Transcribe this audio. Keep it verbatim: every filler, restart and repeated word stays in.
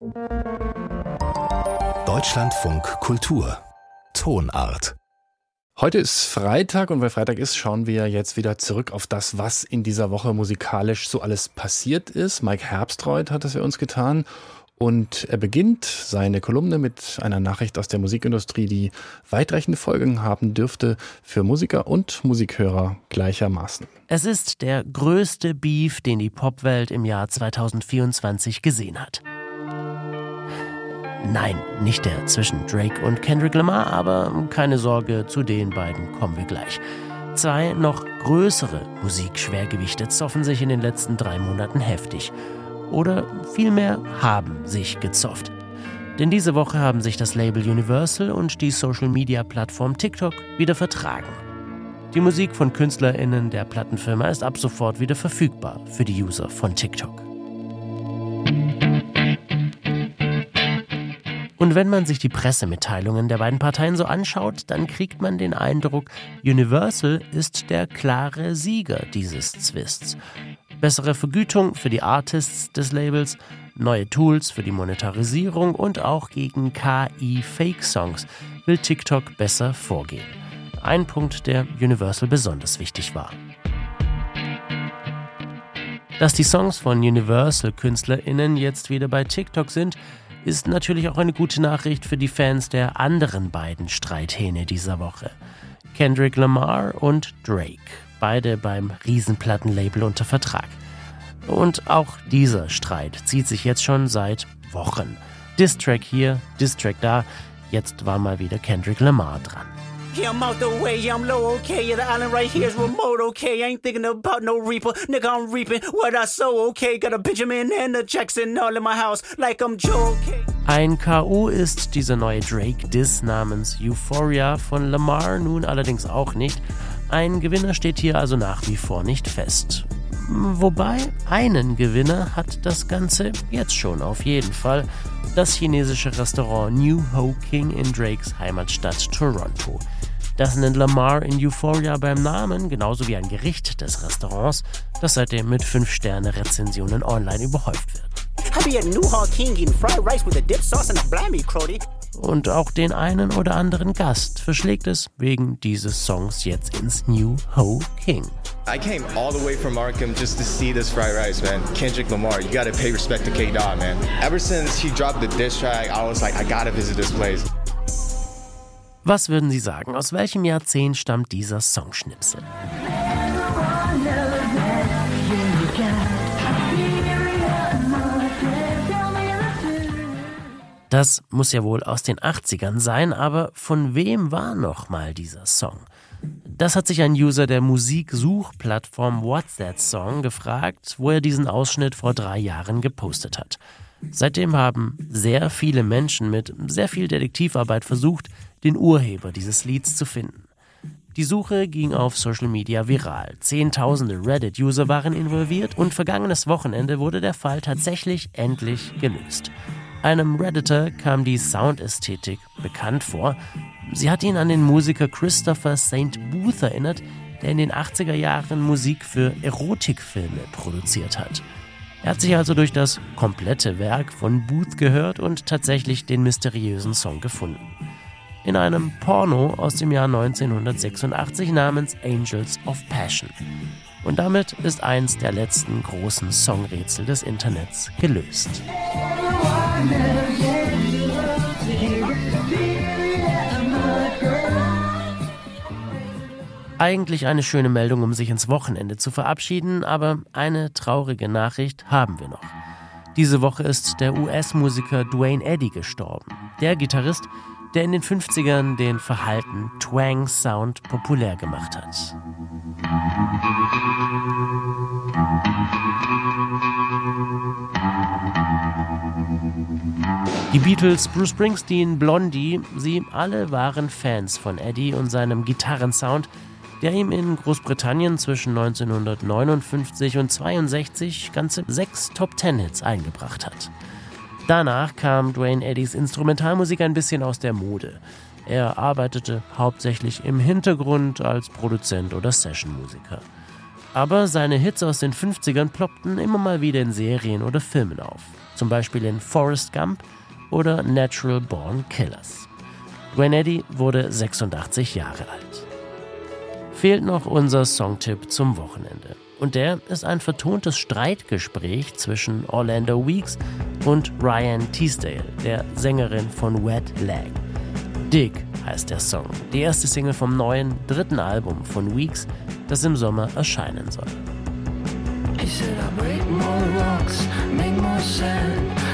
Deutschlandfunk Kultur Tonart. Heute ist Freitag und weil Freitag ist, schauen wir jetzt wieder zurück auf das, was in dieser Woche musikalisch so alles passiert ist. Mike Herbstreuth hat das für uns getan und er beginnt seine Kolumne mit einer Nachricht aus der Musikindustrie, die weitreichende Folgen haben dürfte für Musiker und Musikhörer gleichermaßen. Es ist der größte Beef, den die Popwelt im Jahr zweitausendvierundzwanzig gesehen hat. Nein, nicht der zwischen Drake und Kendrick Lamar, aber keine Sorge, zu den beiden kommen wir gleich. Zwei noch größere Musikschwergewichte zoffen sich in den letzten drei Monaten heftig. Oder vielmehr haben sich gezofft. Denn diese Woche haben sich das Label Universal und die Social-Media-Plattform TikTok wieder vertragen. Die Musik von KünstlerInnen der Plattenfirma ist ab sofort wieder verfügbar für die User von TikTok. Und wenn man sich die Pressemitteilungen der beiden Parteien so anschaut, dann kriegt man den Eindruck, Universal ist der klare Sieger dieses Zwists. Bessere Vergütung für die Artists des Labels, neue Tools für die Monetarisierung und auch gegen K I-Fake-Songs will TikTok besser vorgehen. Ein Punkt, der Universal besonders wichtig war. Dass die Songs von Universal-KünstlerInnen jetzt wieder bei TikTok sind, ist natürlich auch eine gute Nachricht für die Fans der anderen beiden Streithähne dieser Woche. Kendrick Lamar und Drake, beide beim Riesenplattenlabel unter Vertrag. Und auch dieser Streit zieht sich jetzt schon seit Wochen. Diss-Track hier, Diss-Track da, jetzt war mal wieder Kendrick Lamar dran. Yeah, I'm out the way, yeah, I'm low, okay, yeah, the island right here is remote, okay, I ain't thinking about no reaper, nigga, I'm reaping what I sow, okay, got a Benjamin and a Jackson all in my house, like I'm Joe, okay. Ein K O ist dieser neue Drake-Diss namens Euphoria von Lamar nun allerdings auch nicht. Ein Gewinner steht hier also nach wie vor nicht fest. Wobei, einen Gewinner hat das Ganze jetzt schon auf jeden Fall. Das chinesische Restaurant New Ho King in Drakes Heimatstadt Toronto. Das nennt Lamar in Euphoria beim Namen, genauso wie ein Gericht des Restaurants, das seitdem mit fünf Sterne Rezensionen online überhäuft wird. Und auch den einen oder anderen Gast verschlägt es wegen dieses Songs jetzt ins New Ho King. I came all the way from Markham just to see this fried rice, man. Kendrick Lamar, you gotta pay respect to K-Dot, man. Ever since he dropped the diss track, I was like, I gotta visit this place. Was würden Sie sagen? Aus welchem Jahrzehnt stammt dieser Songschnipsel? Das muss ja wohl aus den achtzigern sein, aber von wem war nochmal dieser Song? Das hat sich ein User der Musiksuchplattform What's That Song gefragt, wo er diesen Ausschnitt vor drei Jahren gepostet hat. Seitdem haben sehr viele Menschen mit sehr viel Detektivarbeit versucht, den Urheber dieses Lieds zu finden. Die Suche ging auf Social Media viral. Zehntausende Reddit-User waren involviert und vergangenes Wochenende wurde der Fall tatsächlich endlich gelöst. Einem Redditor kam die Soundästhetik bekannt vor. Sie hat ihn an den Musiker Christopher Saint Booth erinnert, der in den achtziger Jahren Musik für Erotikfilme produziert hat. Er hat sich also durch das komplette Werk von Booth gehört und tatsächlich den mysteriösen Song gefunden. In einem Porno aus dem Jahr neunzehnhundertsechsundachtzig namens Angels of Passion. Und damit ist eins der letzten großen Songrätsel des Internets gelöst. Eigentlich eine schöne Meldung, um sich ins Wochenende zu verabschieden, aber eine traurige Nachricht haben wir noch. Diese Woche ist der U S-Musiker Duane Eddy gestorben. Der Gitarrist, der in den fünfzigern den verhalten Twang-Sound populär gemacht hat. Die Beatles, Bruce Springsteen, Blondie, sie alle waren Fans von Eddy und seinem Gitarrensound, der ihm in Großbritannien zwischen neunzehnhundertneunundfünfzig und zweiundsechzig ganze sechs Top-Ten-Hits eingebracht hat. Danach kam Duane Eddys Instrumentalmusik ein bisschen aus der Mode. Er arbeitete hauptsächlich im Hintergrund als Produzent oder Sessionmusiker. Aber seine Hits aus den fünfzigern ploppten immer mal wieder in Serien oder Filmen auf. Zum Beispiel in Forrest Gump oder Natural Born Killers. Duane Eddy wurde sechsundachtzig Jahre alt. Fehlt noch unser Songtipp zum Wochenende. Und der ist ein vertontes Streitgespräch zwischen Orlando Weeks und Ryan Teasdale, der Sängerin von Wet Leg. Dig heißt der Song, die erste Single vom neuen, dritten Album von Weeks, das im Sommer erscheinen soll. He said I break more rocks, make more sand.